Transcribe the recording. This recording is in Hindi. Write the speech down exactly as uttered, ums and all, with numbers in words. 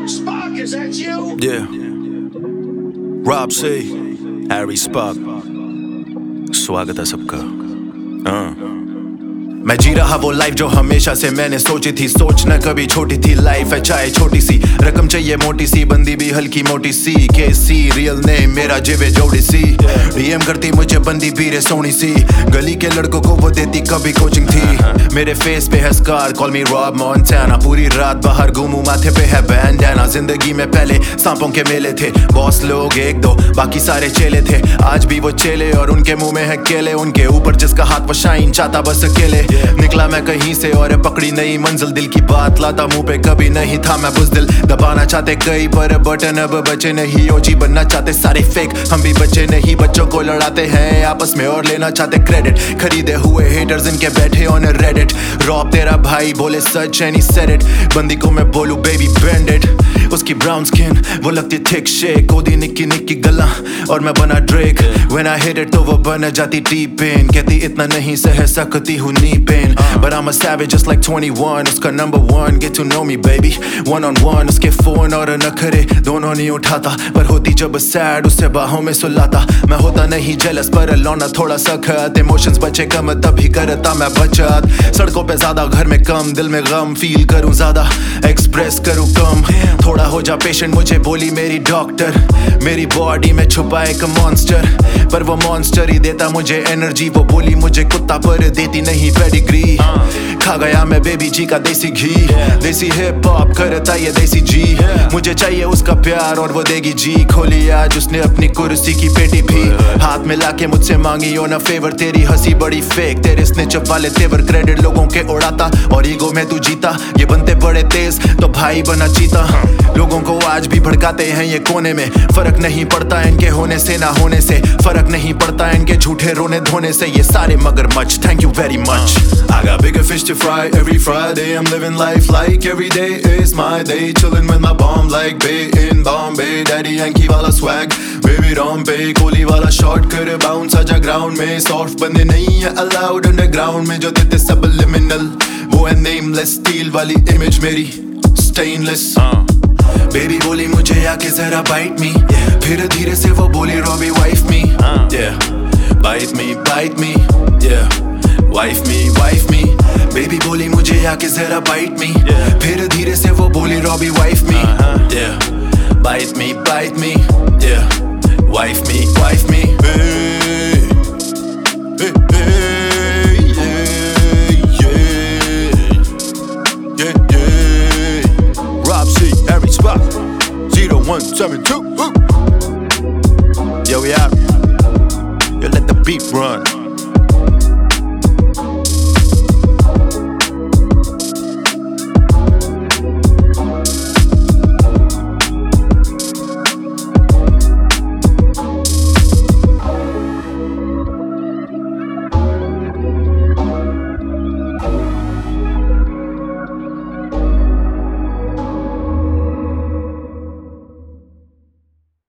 Spock, is that you? Yeah. Rob C, Harry Spock. स्वागत है सबका. हाँ. मैं जी रहा वो लाइफ जो हमेशा से मैंने सोची थी. सोचना कभी छोटी थी लाइफ है चाहे छोटी सी. रकम चाहिए मोटी सी, बंदी भी हल्की मोटी सी. के सी रियल नेम मेरा जेवे जोड़ी सी. डीएम करती मुझे बंदी पीरे सोनी सी. गली के लड़कों को वो देती कभी कोचिंग थी. मेरे फेस पे है scar, call me Rob Montana. पूरी रात बाहर घूमू, माथे पे है बैंडाना. जिंदगी में पहले सांपों के मेले थे. बॉस लोग एक दो, बाकी सारे चेले थे. आज भी वो चेले और उनके मुंह में है केले. उनके ऊपर जिसका हाथ वो शाइन चाहता बस अकेले. निकला मैं कहीं से और पकड़ी नई मंजिल. दिल की बात लाता मुंह पे कभी नहीं था मैं बुज़दिल. दबाना चाहते कई पर बटन अब बचे नहीं. ओजी बनना चाहते सारे फेक, हम भी बचे नहीं. बच्चों को लड़ाते हैं आपस में और लेना चाहते क्रेडिट. खरीदे हुए हेटर्स इनके बैठे ऑन रेडिट. रॉब तेरा भाई बोले सच एंड ही सेड इट. बंदी को मैं बोलूं बेबी बेंड इट. उसकी ब्राउन स्किन वो लगती थिक शेक. ओदी निक्की निक्की गला और मैं बना Drake. When I hit it तो वो बन जाती डीप पेन. कहती इतना नहीं सह सकती हूँ नी pain. But I'm a savage just like twenty-one. उसका number one, get to know me baby one on one. उसके फोन और नखरे दोनों नहीं उठाता, पर होती जब sad उसे बाहों में सुलाता. मैं होता नहीं jealous पर लौना थोड़ा सख्त. Emotions बचे कम तभी करता मैं बचत. सड़कों पे ज्यादा घर में कम, दिल में गम. फील करूं ज्यादा एक्सप्रेस करूं कम. थोड़ा हो जा पेशेंट मुझे बोली मेरी डॉक्टर. मेरी बॉडी में छुपा एक मॉन्स्टर, पर वो मॉन्स्टर ही देता मुझे एनर्जी. वो बोली मुझे कुत्ता पर देती नहीं पेडिग्री. खा गया मैं बेबी जी का देसी घी. देसी हिप हॉप करता ये देसी जी. मुझे चाहिए उसका प्यार और वो देगी जी. खोली आज उसने अपनी कुर्सी की पेटी भी. हाथ मिला के मुझसे मांगी ओ ना फेवर. तेरी हंसी बड़ी फेक, तेरे स्निच वाले तेवर. क्रेडिट लोगों के उड़ाता और ईगो में तू जीता. ये बनते बड़े तेज तो भाई बना चीता. लोगों को आज भी भड़काते हैं ये कोने में. फर्क नहीं पड़ता इनके होने से ना होने से. फर्क नहीं पड़ता इनके झूठे रोने धोने से. ये सारे मगरमच्छ, thank you very much. I got bigger fish to fry every Friday. I'm living life like every day is my day. Chillin' with my bomb like Bay in Bombay. Daddy Yankee वाला swag, baby rom पे. कोहली वाला shot कर bounce आजा ground में. Soft बंदे नहीं है allowed underground में. जो देते subliminal वो है nameless. Steel वाली image मेरी stainless. Baby बोली मुझे आके जरा bite me. फिर धीरे से वो बोली Robbie wife me. Yeah, bite me, bite me. Yeah. Wife me, wife me. Baby बोली मुझे आके जरा bite me. फिर धीरे से वो बोली Robbie wife me. Yeah, bite me, bite me. Yeah, wife me, wife me. Hey, hey, hey, yeah, yeah, yeah, yeah. Rob C, Harry Spock, zero one seven two. Yo, we out. You let the beat run.